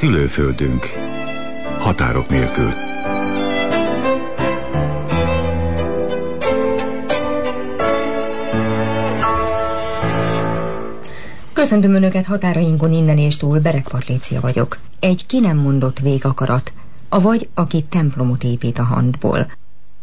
Szülőföldünk. Határok nélkül. Köszöntöm Önöket határainkon innen és túl, Bereg Patrícia vagyok. Egy ki nem mondott végakarat, avagy aki templomot épít a handból.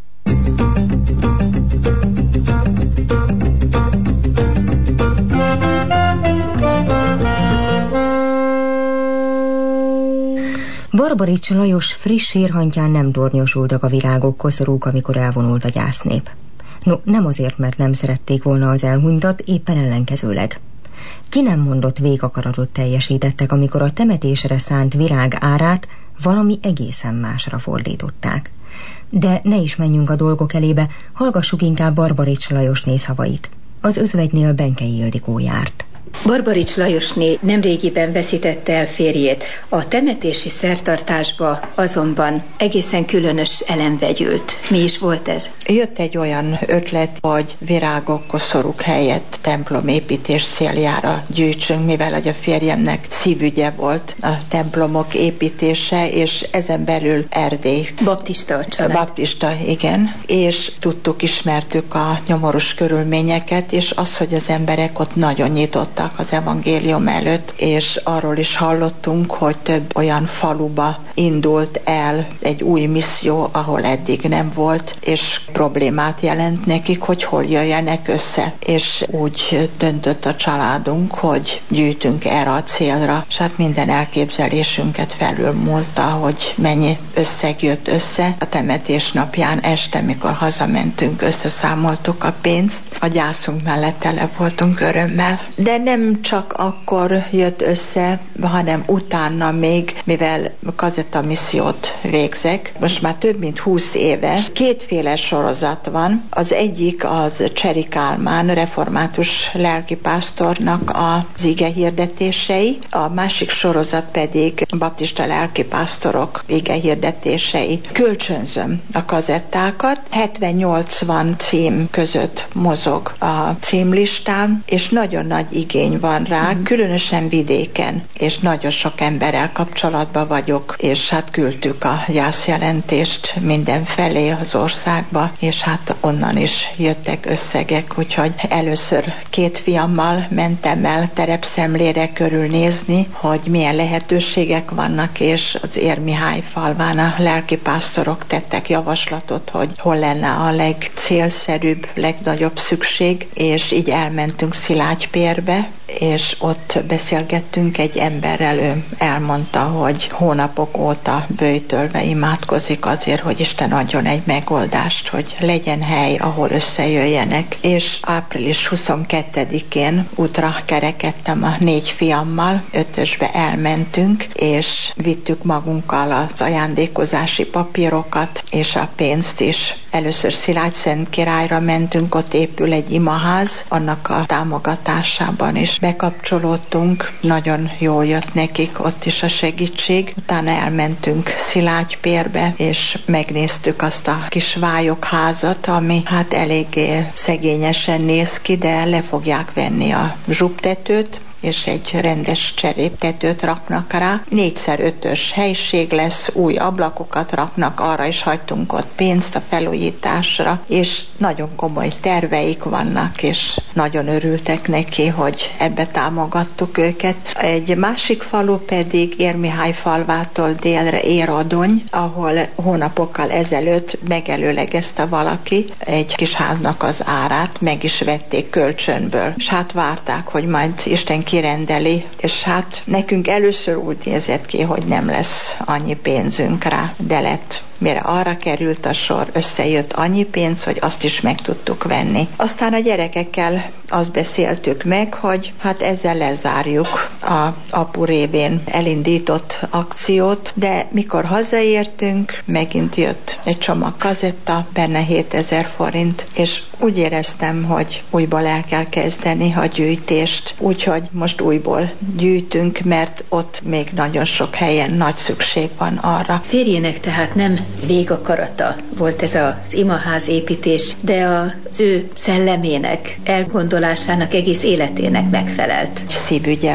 Barbarics Lajos friss sírhantján nem tornyosultak a virágok, koszorúk, amikor elvonult a gyásznép. No, nem azért, mert nem szerették volna az elhunytat, éppen ellenkezőleg. Ki nem mondott végakaratot teljesítettek, amikor a temetésre szánt virág árát valami egészen másra fordították. De ne is menjünk a dolgok elébe, hallgassuk inkább Barbarics Lajosné szavait. Az özvegynél Benkei Ildikó járt. Barbarics Lajosné nemrégiben veszítette el férjét. A temetési szertartásba azonban egészen különös elem vegyült. Mi is volt ez? Jött egy olyan ötlet, hogy virágok, koszorúk helyett templomépítés céljára gyűjtsünk, mivel hogy a férjemnek szívügye volt a templomok építése, és ezen belül Erdély. Baptista a család. Baptista, igen. És ismertük a nyomorús körülményeket, és az, hogy az emberek ott nagyon nyitottak az evangélium előtt, és arról is hallottunk, hogy több olyan faluba indult el egy új misszió, ahol eddig nem volt, és problémát jelent nekik, hogy hol jöjjenek össze. És úgy döntött a családunk, hogy gyűjtünk erre a célra, és hát minden elképzelésünket felülmúlta, hogy mennyi összeg jött össze. A temetés napján este, mikor hazamentünk, összeszámoltuk a pénzt, a gyászunk mellett tele voltunk örömmel. De nem csak akkor jött össze, hanem utána még, mivel kazettamissziót végzek, most már több mint 20 éve, kétféle sorozat van. Az egyik az Cseri Kálmán református lelkipásztornak az ige hirdetései, a másik sorozat pedig baptista lelkipásztorok ige hirdetései. Kölcsönzöm a kazettákat, 70-80 cím között mozog a címlistán, és nagyon nagy igény van rá, különösen vidéken, és nagyon sok emberrel kapcsolatban vagyok, és hát küldtük a gyászjelentést mindenfelé az országba, és hát onnan is jöttek összegek, úgyhogy először 2 fiammal mentem el terepszemlére körülnézni, hogy milyen lehetőségek vannak, és az Érmihály falván a lelkipásztorok tettek javaslatot, hogy hol lenne a legcélszerűbb, legnagyobb szükség, és így elmentünk Szilágypérbe, és ott beszélgettünk egy emberrel, ő elmondta, hogy hónapok óta böjtölve imádkozik azért, hogy Isten adjon egy megoldást, hogy legyen hely, ahol összejöjjenek. És április 22-én útra kerekedtem a 4 fiammal, 5-ösbe elmentünk, és vittük magunkkal az ajándékozási papírokat, és a pénzt is. Először Szilágyszentkirályra mentünk, ott épül egy imaház, annak a támogatásában is bekapcsolódtunk, nagyon jól jött nekik ott is a segítség. Utána elmentünk Szilágypérbe, és megnéztük azt a kis vályokházat, ami hát eléggé szegényesen néz ki, de le fogják venni a zsubtetőt, és egy rendes cseréptetőt raknak rá. 4x5-ös helység lesz, új ablakokat raknak, arra is hagytunk ott pénzt a felújításra, és nagyon komoly terveik vannak, és nagyon örültek neki, hogy ebbe támogattuk őket. Egy másik falu pedig Érmihály falvától délre Éradony, ahol hónapokkal ezelőtt megelőlegezte valaki egy kis háznak az árát, meg is vették kölcsönből, és hát várták, hogy majd Isten kirendeli, és hát nekünk először úgy nézett ki, hogy nem lesz annyi pénzünk rá, de lett. Mire arra került a sor, összejött annyi pénz, hogy azt is meg tudtuk venni. Aztán a gyerekekkel azt beszéltük meg, hogy hát ezzel lezárjuk a apu révén elindított akciót, de mikor hazaértünk, megint jött egy csomag kazetta, benne 7000 forint, és úgy éreztem, hogy újból el kell kezdeni a gyűjtést, úgyhogy most újból gyűjtünk, mert ott még nagyon sok helyen nagy szükség van arra. Férjének tehát nem végakarata volt ez az imaház építés, de az ő szellemének, elgondolásának, egész életének megfelelt. Szívügye volt.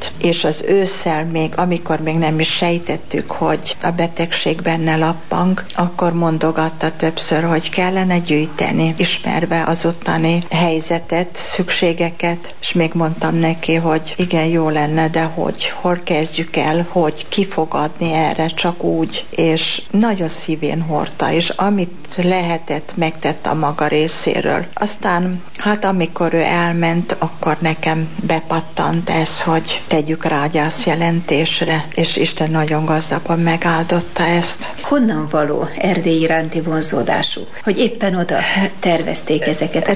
volt. És az ősszel még, amikor még nem is sejtettük, hogy a betegség benne lappang, akkor mondogatta többször, hogy kellene gyűjteni, ismerve az ottani helyzetet, szükségeket, és még mondtam neki, hogy igen, jó lenne, de hogy hol kezdjük el, hogy kifogadni erre, csak úgy, és nagyon szívén hordta, és amit lehetett, megtett a maga részéről. Aztán, hát amikor ő elment, akkor nekem bepattant ez, hogy tegyük rá a gyászjelentésre, és Isten nagyon gazdagon megáldotta ezt. Honnan való Erdély iránti vonzódásuk? Hogy éppen oda tervezték ezeket?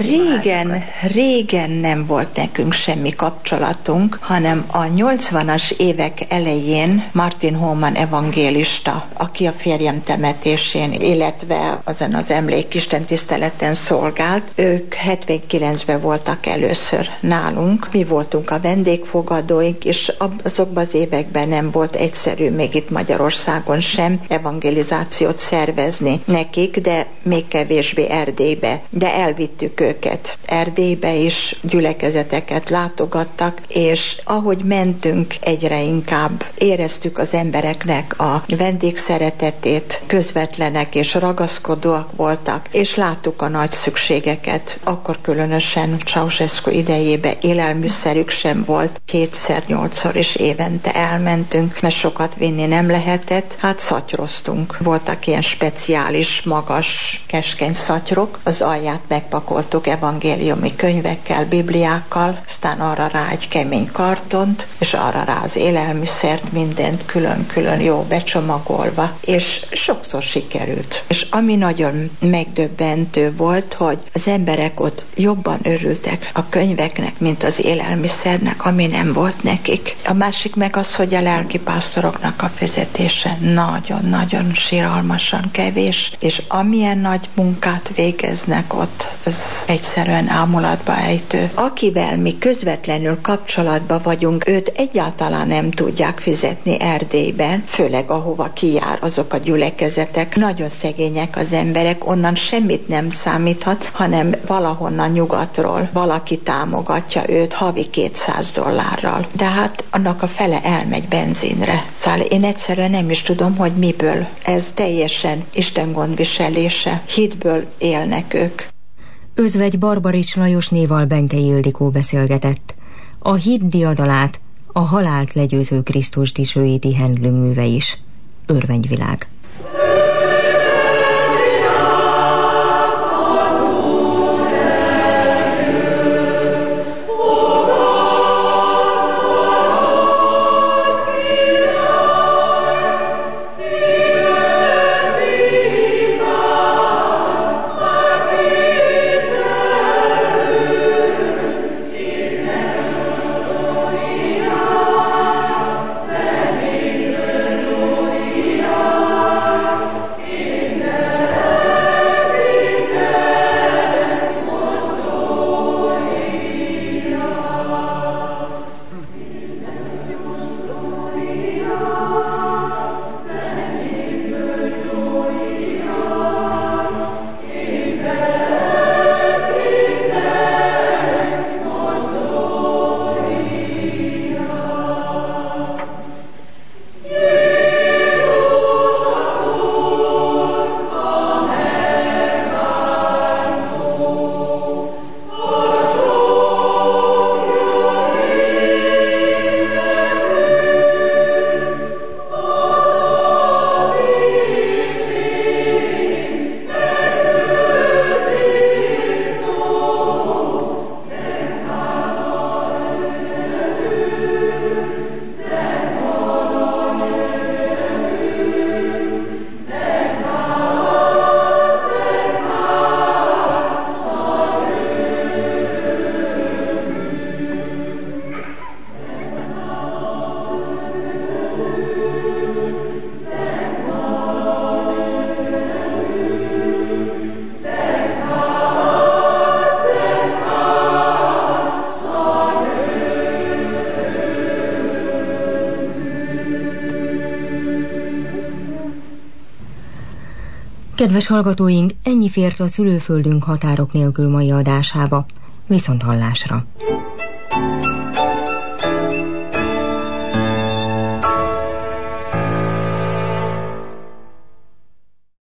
Régen nem volt nekünk semmi kapcsolatunk, hanem a 80-as évek elején Martin Holman evangélista, aki a férjem temetésén, illetve azon az emlékisten tiszteleten szolgált, ők 79-ben voltak először nálunk. Mi voltunk a vendégfogadóink, és azokban az években nem volt egyszerű, még itt Magyarországon sem evangelizációt szervezni nekik, de még kevésbé Erdélybe. De elvittük őket Erdélybe is, gyülekezeteket látogattak, és ahogy mentünk, egyre inkább éreztük az embereknek a vendégszeretetét, közvetlenek és ragaszkodóak voltak, és láttuk a nagy szükségeket. Akkor különösen Ceausescu idejében élelmiszerük sem volt, 2-8-szor is évente elmentünk, mert sokat vinni nem lehetett, hát szatyroztunk. Voltak ilyen speciális, magas, keskeny szatyrok, az alját megpakoltuk evangéliumi könyvekkel, bibliákkal, aztán arra rá egy kemény kartont, és arra rá az élelmiszert, mindent külön-külön jó becsomagolva, és sokszor sikerült. És ami nagyon megdöbbentő volt, hogy az emberek ott jobban örültek a könyveknek, mint az élelmiszernek, ami nem volt nekik. A másik meg az, hogy a lelkipásztoroknak a fizetése nagyon-nagyon siralmasan kevés, és amilyen nagy munkát végeznek ott, ez egyszerűen ámulatba ejtő. Akivel mi közvetlenül kapcsolatban vagyunk, őt egyáltalán nem tudják fizetni Erdélyben, főleg ahova kijár azok a gyülekezetek. Nagyon szegények az emberek, onnan semmit nem számíthat, hanem valahonnan nyugatról valaki támogatja őt havi $200. De hát annak a fele elmegy benzinre. Szóval én egyszerűen nem is tudom, hogy miből. Ez teljesen Isten gondviselése. Hitből élnek ők. Özvegy Barbarics Lajosnéval Benkei Ildikó beszélgetett. A hit diadalát a halált legyőző Krisztus dicsőíti Handlum műve is. Örvegyvilág. Kedves hallgatóink, ennyi fért a Szülőföldünk határok nélkül mai adásába. Viszont hallásra!